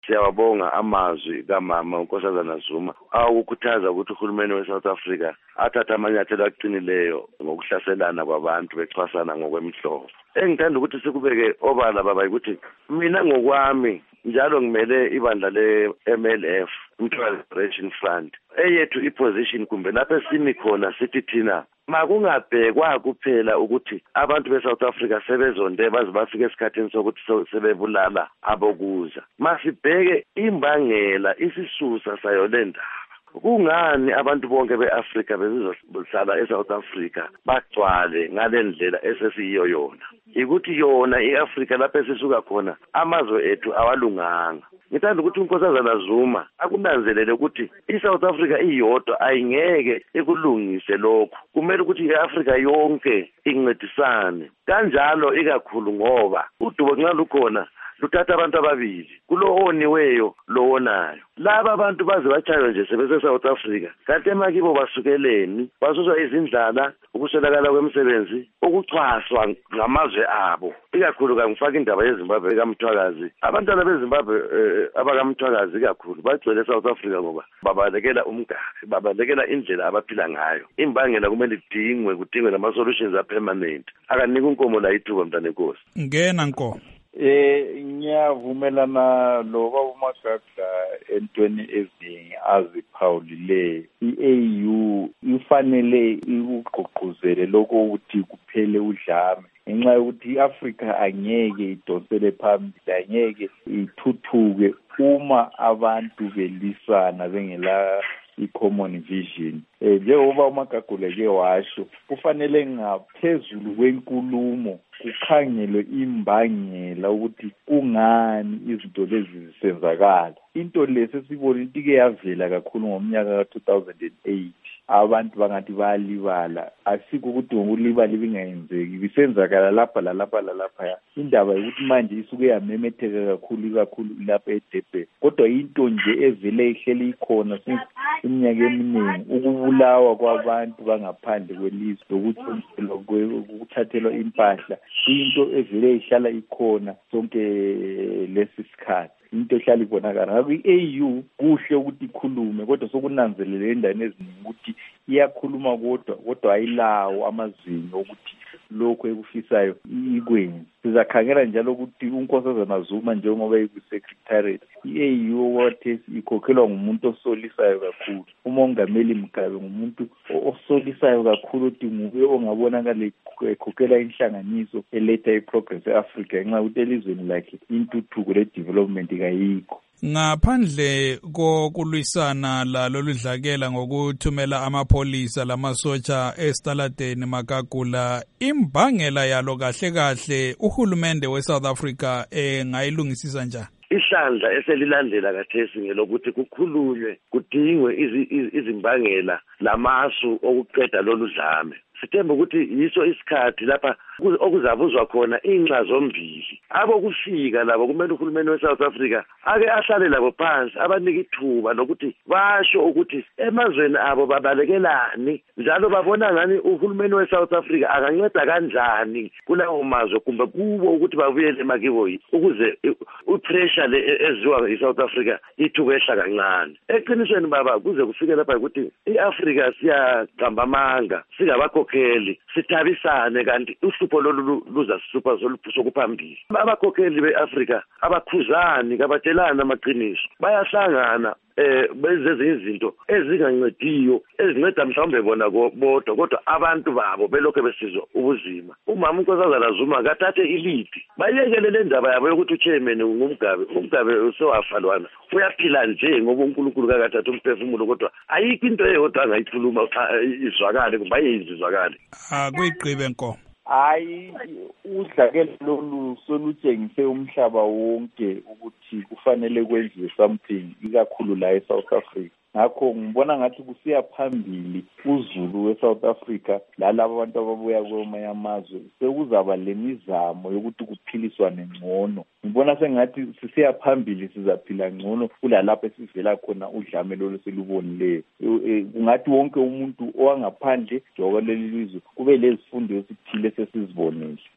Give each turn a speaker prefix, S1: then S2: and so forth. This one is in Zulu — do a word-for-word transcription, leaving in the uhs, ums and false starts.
S1: Siyawabonga amazwi kamama uNkosazana Zuma awukukhuthaza ukuthi uhulumeni weSouth Africa athathe amanyathelo aqinileyo ngokuhlaselana kwabantu bexhasana ngokwemihlobo. Engithanda ukuthi sikubeke obala baba ukuthi mina ngokwami njalo ngimele ibandla le-M L F, Mutual Liberation Front. Eyethu iposition kumbe lapho esimi khona sithi thina makungabhekwa kuphela ukuthi abantu beSouth Africa sebezonde baze bafike esikhathini sokuthi sebebulala abokuza. Masibheke imbangela isisusa sayo le ndaba. Kungani abantu bonke beAfrika bezizohlala eSouth Africa bagcwale ngalendlela esesiyiyo yona? Ikuthi yona iAfrika lapho esisuka khona amazwe ethu awalunganga. Ngithanda ukuthi uNkosazana Zuma akunanzelele ukuthi iSouth Africa iyodwa ayingeke ikulungise lokho. Kumele ukuthi iAfrika yonke incedisane. Kanjalo ikakhulu ngoba udubo nxa lukhona luthatha abantu ababili, kulo oniweyo lo wonayo. Laba abantu baze bachaywe nje sebese South Africa. Kanti emakibo basukeleni, basuswa izindlala, ukuswelakala kwemisebenzi, ukuchwaswa ngamazwe abo. Ikakhulu kangifaka indaba yeZimbabwe kaMthwakazi. Abantwana beZimbabwe eh, abakaMthwakazi ikakhulu bagcwele South Africa ngoba babalekela umgari, babalekela indlela abaphila ngayo. Imbangela kumele idingwe, kudingwe nama solutions a permanent. Akanika unkomo la ithuba mntana enkosi.
S2: Ngena nko.
S3: Eh ngiyavumelana lo babuMagaga entweni ezinye aziphawulile. I-A U ifanele ikugqugquzele lokho ukuthi kuphele udlame ngenxa yokuthi iAfrika angeke idonsele phambili, angeke ithuthuke uma abantu belisana bengela i-common vision. Eh njengoba uMagaga ke washo kufanele ngaphezulu kwenkulumo kukhangelwe imbangela ukuthi kungani izinto lezi zisenzakala. Into lesesibona intike yavela kakhulu ngomnyaka ka two thousand eight. Abantu bangathi bayalibala, asikho ukuthi ngokulibala ibingayenzeki, bisenzakala lapha lalapha lalapha. Indaba ukuthi manje isuke yamemetheka kakhulu kakhulu lapha eDurban. Kodwa into nje evele ihleli ikhona since iminyaka eminingi, ukubulawa kwabantu bangaphandle kwelizwe lokuthi ukuthathelwa impahla, into evele ihlala ikhona sonke lesi sikhathi. Into ehlala ibonakala ngakho i-A U kuhle ukuthi ikhulume, kodwa sokunanzelele endane eziningi ukuthi iyakhuluma kodwa kodwa ayilawo amazinyo ukuthi lokho ekufisayo ikwenze. Sizakhangela njalo ukuthi uNkosazana Zuma njengoba eyiSecretariat, i-A U wathi ikhokhelwa ngumuntu osolisayo kakhulu. uMongameli Mugabe ngumuntu osolisayo kakhulu ukuthi nguye ongabonakala ekhokhela inhlanganiso eletha iprogress eAfrika ngenxa yokuthi elizweni lakhe intuthuko le-development kayikho.
S2: Ngaphandle kokulwisana lalolu dlakela ngokuthumela amapholisa lamasotsha esitaladeni Magagula, imbangela yalo kahle kahle uhulumende weSouth Africa engayilungisisa njani?
S1: Isandla eselilandela kathesi ngelokuthi kukhulunywe kudingwe izimbangela lamasu okuqeda lolu dlame. Sithemba ukuthi yiso isikhathi lapha okuzabuzwa khona inxa zombili. Abo kufika labo kumele uhulumeni weSouth Africa ake ahlale labo phansi abanike ithuba lokuthi basho ukuthi emazweni abo babalekelani, njalo babona ngani uhulumeni weSouth Africa akanceda kanjani kulawo mazwe kumbe kubo ukuthi babuyele emakibo ukuze upressure le eziwa iSouth Africa ithubehla kancane. Eqinisweni baba kuze kufike lapha ukuthi iAfrika siyaqamba amanga singabakho Kheli sithabisane kanti uhlupho lolu luza sisupa sokuphambili. Abakhokheli beAfrika abakhuzani kabatshelana amaqiniso, bayahlangana eh benze izinto ezingancediyo ezinceda mhlawumbe bona bodwa kodwa abantu babo belokho besizwa ubuzima. Umama uNkosazana Zuma kathathe iliphi bayekele le ndaba yabo yokuthi uchairman ngumgabe umgabe usewafalwana uyaphila nje ngoba uNkulunkulu kakathatha umphefumulo, kodwa ayikho into eyodwa angayikhuluma izwakale kumbe ayizizwakale.
S2: Ah kuyigqibe nko.
S3: Hayi udlakela lolu solutshengise umhlaba wonke ukuthi kufanele kwenziwe something ikakhulu la eSouth Africa. Ngakho ngibona ngathi kusiya phambili uZulu weSouth Africa lalabo abantu ababuya kwamanye amazwe sekuzaba lemizamo yokuthi kuphiliswane ngcono. Ngibona sengathi sisiya phambili sizaphila ngcono kulalapha esivela khona udlame lolu selubonileyo. Kungathi wonke umuntu owangaphandle njengoba leli lizwe kube lezifundo esithile sesizibonile.